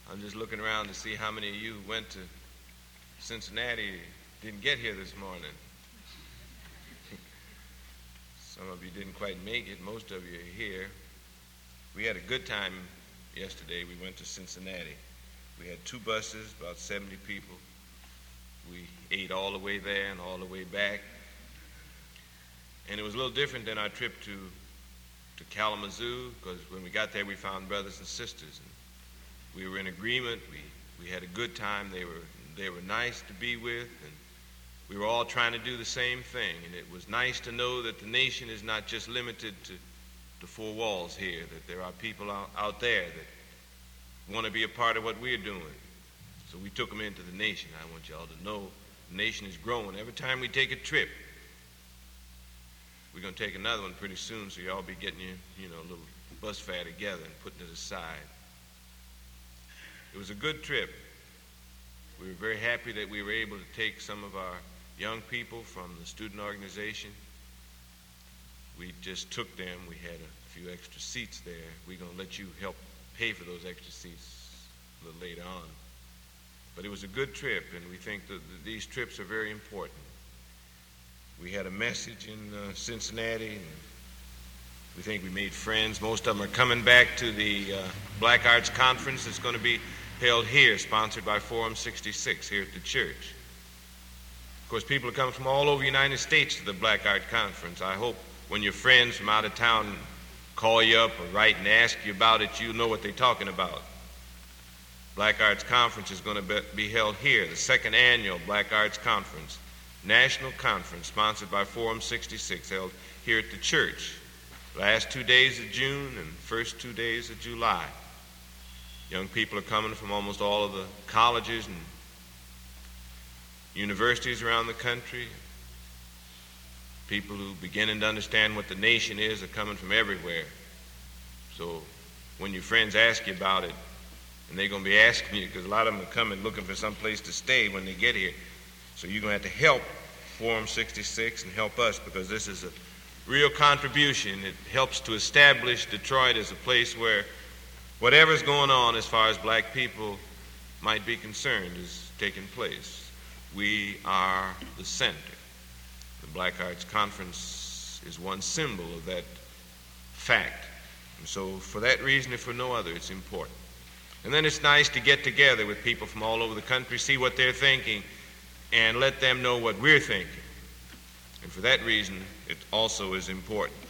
I'm just looking around to see how many of you went to Cincinnati, didn't get here this morning. Some of you didn't quite make it. Most of you are here. We had a good time yesterday. We went to Cincinnati. We had 2 buses, about 70 people. We ate all the way there and all the way back. And it was a little different than our trip to Kalamazoo, because when we got there we found brothers and sisters. And we were in agreement. We had a good time. They were nice to be with, and we were all trying to do the same thing. And it was nice to know that the nation is not just limited to the 4 walls here, that there are people out there that want to be a part of what we're doing. So we took them into the nation. I want y'all to know the nation is growing. Every time we take a trip, we're going to take another one pretty soon, so y'all be getting your little bus fare together and putting it aside. It was a good trip. We were very happy that we were able to take some of our young people from the student organization. We just took them. We had a few extra seats there. We're going to let you help pay for those extra seats a little later on. But it was a good trip, and we think that these trips are very important. We had a message in Cincinnati, and we think we made friends. Most of them are coming back to the Black Arts Conference that's going to be held here, sponsored by Forum 66 here at the church. Of course, people are coming from all over the United States to the Black Art Conference. I hope when your friends from out of town call you up or write and ask you about it, you'll know what they're talking about. Black Arts Conference is going to be held here, the 2nd annual Black Arts Conference, National Conference, sponsored by Forum 66, held here at the church, last 2 days of June and first 2 days of July. Young people are coming from almost all of the colleges and universities around the country. People who are beginning to understand what the nation is are coming from everywhere. So when your friends ask you about it, and they're going to be asking you, because a lot of them are coming looking for some place to stay when they get here. So you're going to have to help Forum 66 and help us, because this is a real contribution. It helps to establish Detroit as a place where whatever's going on as far as black people might be concerned is taking place. We are the center. The Black Arts Conference is one symbol of that fact. And so for that reason, if for no other, it's important. And then it's nice to get together with people from all over the country, see what they're thinking, and let them know what we're thinking. And for that reason, it also is important.